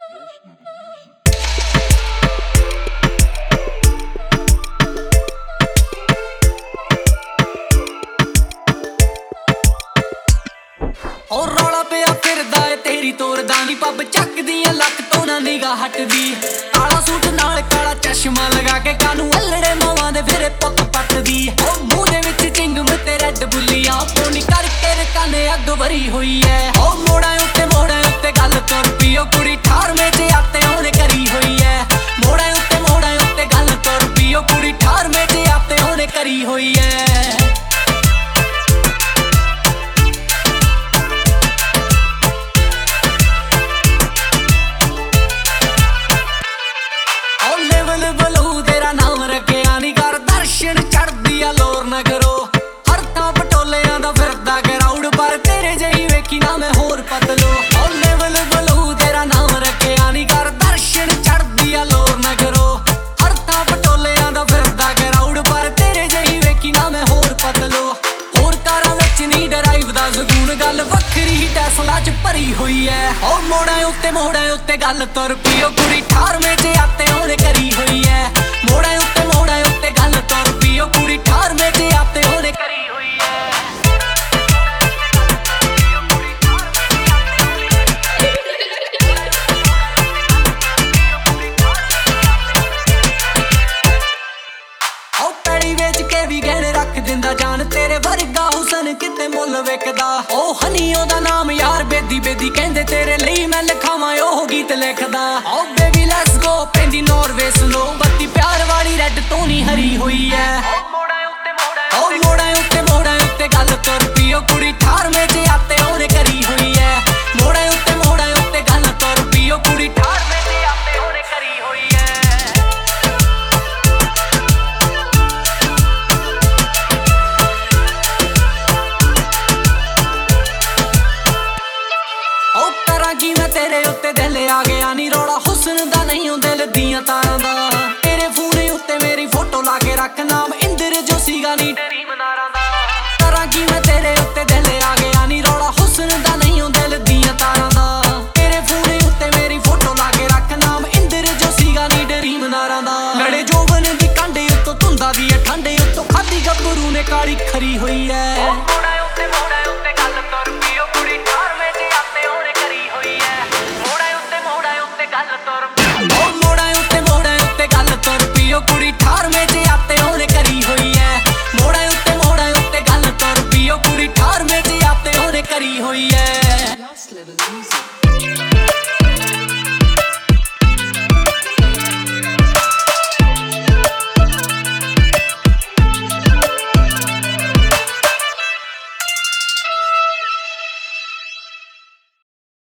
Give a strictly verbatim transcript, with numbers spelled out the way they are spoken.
और रौला पिया फिरदा ए तेरी तोरदा नी पब चकदियां लक तो ना निगाह हटदी काला सूट नाल काला चश्मा लगा के कानू अल्लड़े मावां दे फिरे पुत पटदी ओ मूंह दे विच चिंगम ते रैड बुल्लियां पोनी करके रकाने अग भरी होई ऐ ओ मोड़ा उत्ते मोड़ा उत्ते गल तुर पी ओ कुड़ी अठारहवें च आते ओने करी होई ऐ मोड़ा उत्ते मोड़ा उत्ते गल तुर पी ओ कुड़ी अठारहवें च आते ओने करी होई ऐ लोर न करो हर तां पटोलियां दा फिरदा ग्राउंड पर तेरे जही वेखी ना मैं होर पतलो ओ लेवल बलू तेरा नाम रखिया नी कर दर्शन चढ़दी आ लोर न करो हर तां पटोलियां दा फिरदा ग्राउंड पर तेरे जही वेखी ना मैं होर पतलो होर कारां विच नी ड्राइव दा सकून गल वखरी टेस्ला च भरी होई ऐ ओ मोड़ा उत्ते मोड़ा उत्ते गल तुर पी ओ कुड़ी अठारहवें च आते ओने करी होई ऐ मोड़ा उत्ते मोड़ा उत्ते गल तुर पी ओ कुड़ी अठारहवें च आते ओने करी होई ऐ ओ पैड़ी वेच के भी गहने रख दिंदा जान तेरे वर्गा हुसन किते मुल विकदा ओ हनी ओदा नाम यार बेदी बेदी कहंदे तेरे ਲਈ मैं लिखावां ओह गीत लिखदा ओ बेबी लेट्स गो पेंदी नॉर्वे सुनो बत्ती प्यार वाली रेड तो नहीं हरी हुई है ओ मोड़ा उत्ते मोड़ा उत्ते गल तुर पी ओ कुड़ी अठारहवें च आते ओने करी हुई है मोड़ा उत्ते मोड़ा उत्ते गल तुर पी ओ कुड़ी अठारहवें च आते ओने करी हुई है ओ करा की मैं तेरे उत्ते दिल आ गया नी रौला हुस्न दा नहीं दिल दियां तारां दा